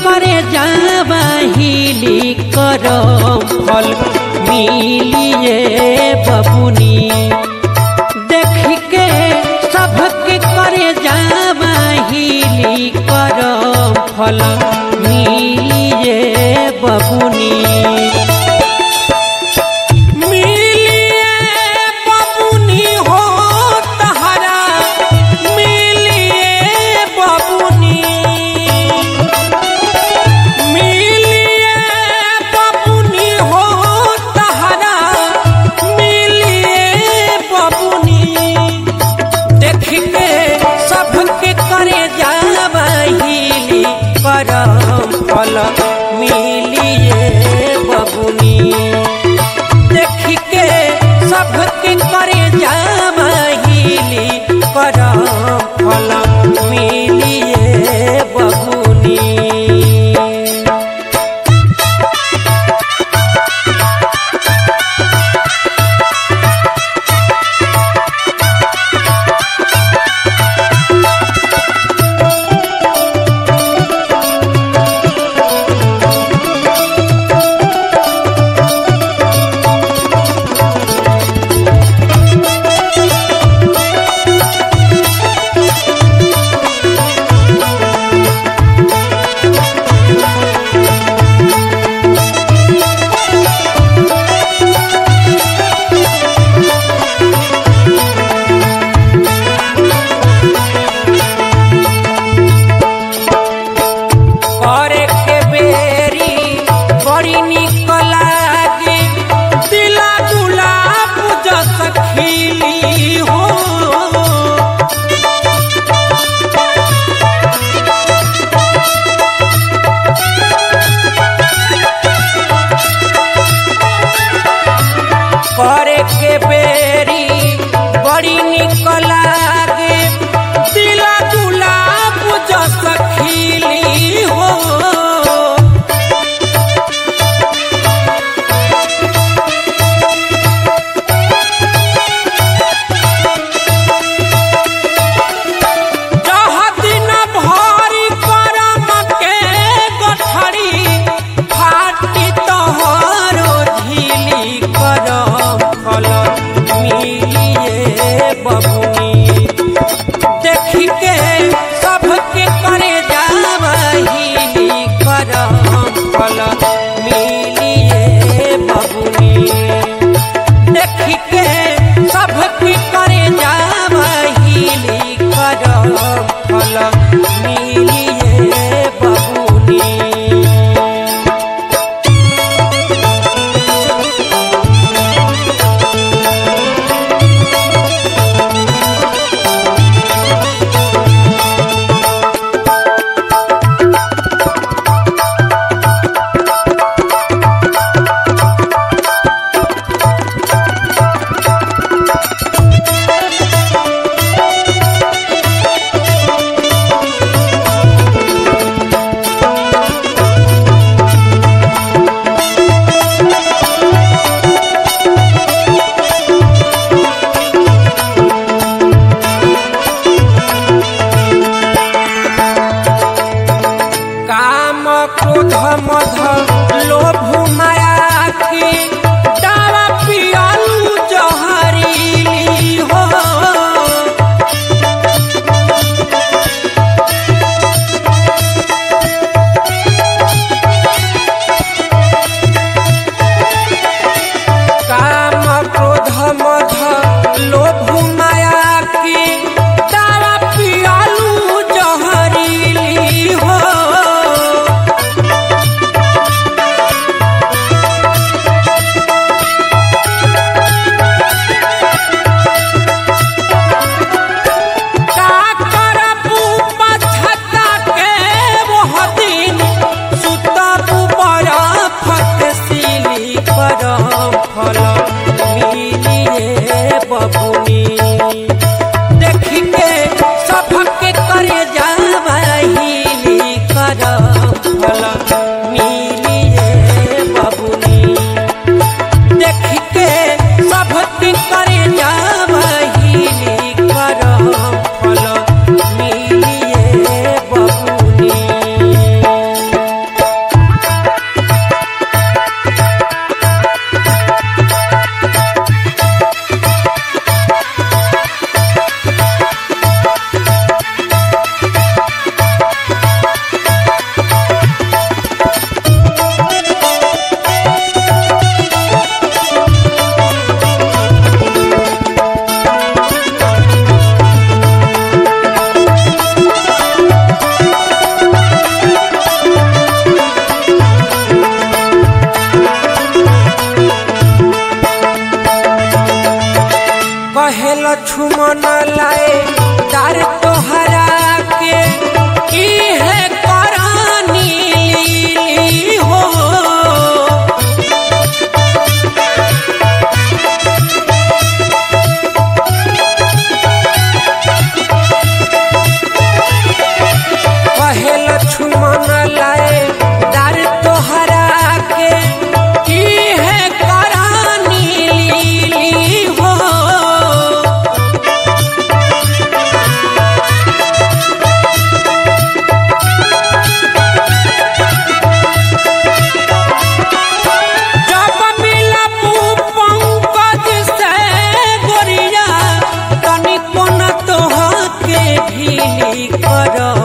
करे जावाहिली करम फल मिलिए बबुनी। देख के सबके करे जावाहिली करम फल मिलिए बबुनी। करम फल मिलिए बबुनी। देख के सबके करे जावाहिली करम फल मिलिए बबुनी। करे के बेरी बड़ी निक लागे दिला गुलाब जस खिली हो। जहाँ दिन भरी करम के गठरी फाटी तोहरो झिली करम फल मिलिए बबुनी। देख के सबके करे जावाहिली करम फल मिलिए बबुनी। देख के सबके करे जावाहिली करम फल मिलिए बबुनी। लाए दार तोहरा के इहे करानी हो। कहे लक्ष्मण लाए दार तोहरा के इहे करानी हो। जब मिलबू पंकज से गोरिया तनिको न तोहके भी करब।